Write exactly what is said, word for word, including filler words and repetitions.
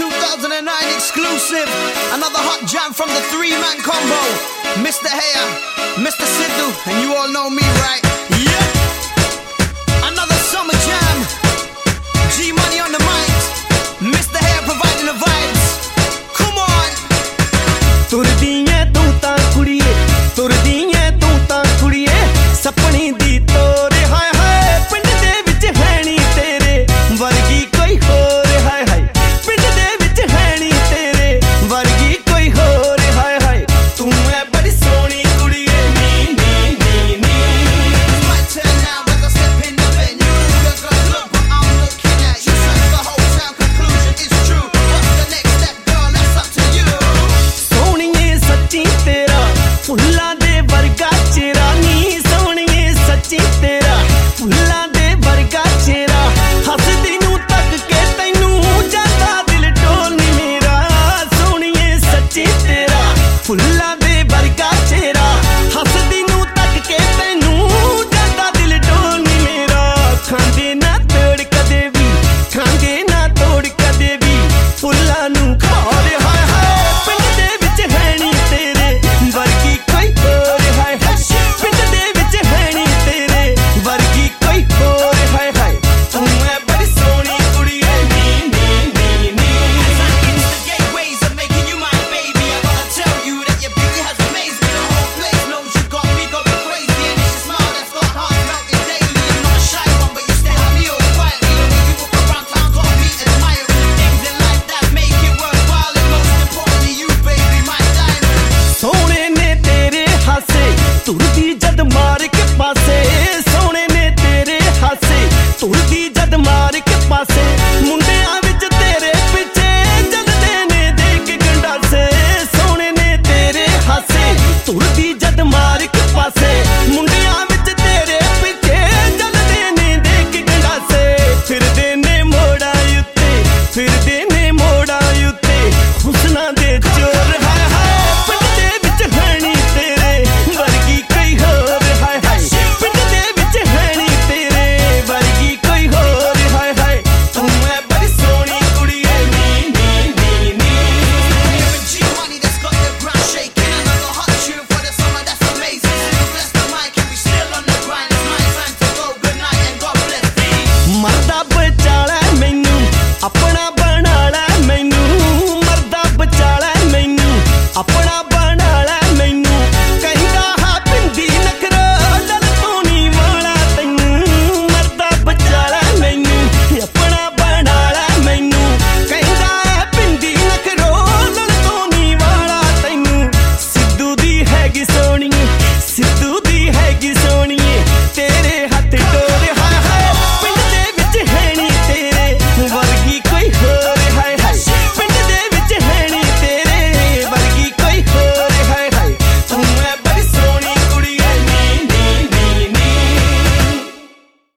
two thousand nine exclusive. Another hot jam from the three-man combo. Mister Haya, Mister Sidhu, and you all know me, right? Yeah. Another summer jam. G Money on the mic. Mister Haya providing the vibes. Come on. तुरदीए तू तां कुड़िए, तुरदीए तू तां कुड़िए, सपनी दी तोरे हाय हाय, पिंड दे विच है नी तेरे वर्गी कोई होर हाय हाय, पिंड दे विच है नी तेरे वर्गी कोई होर हाय हाय, तू है बड़ी सोहनी कुड़िए नी नी नी नी. It's my turn now as I step in the venue. You're gonna look what I'm looking at. You search the whole town, conclusion is true. What's the next step, girl? That's up to you. सोहणीए सच्ची तेरा फुल्लां दे वर्गा चेहरा नी, सोहणीए सच्ची तेरा फुल्लां दे वर्गा चेहरा, हसदी नूं तक के तैनूं जांदा दिल डोल नी मेरा, सोहणीए सच्ची तेरा फुल्लां दे वर्गा चेहरा, हसदी नूं तक के तैनूं जांदा दिल डोल नी मेरा, खांदे ना तोड़ कदे भी, खांदे ना तोड़ कदे भी, फुल्लां नूं खारे हाय हाय, पिंड दे विच है नी तेरे वर्गी कोई होर हाय हाय, पिंड दे विच है नी तेरे वर्गी कोई होर हाय हाय, तू है बड़ी सोहनी कुड़िए नी नी नी नी. Instigate ways of making you my baby. I gotta tell you that your beauty has amazed me. The whole place knows you got me going crazy. And it's your smile that's got hearts melting daily. I'm not a shy one, but you stay on me all quietly. The way you walk around town got me admiring. Things in life that make it worthwhile. And most importantly, you baby, my diamond. सोहणे ने तेरे हासे तुरदी जद मार के पासे, सोहणे ने तेरे हासे तुरदी जद मार के पासे, मुंडियां विच तेरे पिछे जलदे ने देख गंडासे, सोहणे ने तेरे हासे तुरदी जद मार के पासे, मुंडियां विच तेरे पिछे जलदे ने देख गंडासे, फिरदे ने मोड़ा उत्ते, फिरदे ने मोड़ा उत्ते, हुस्ना दे चोर हाय हाय, पिंड दे विच है नी तेरे वर्गी कोई होर हाय हाय, पिंड दे विच है नी तेरे वर्गी कोई होर हाय हाय, तू है बड़ी सोहनी कुड़िए नी नी नी नी. Hearing G Money that's got the ground shaking. Another hot tune for the summer that's amazing. Still bless the mic and we still on the grind. It's my time to go. Good night and God bless thee. मरदा बचाला मैनू अपना बना लै, मैनू मरदा बचाला मैनू अपना बना लै, मैनू कहंदा हा पिंडी नखरा लल तोनी वाला, तैनू मरदा बचाला मैनू अपना बना लै, मैनू कहंदा है पिंडी नखरो लल तोनी वाला, तैनू सिद्धू दी हैगी सोहणीए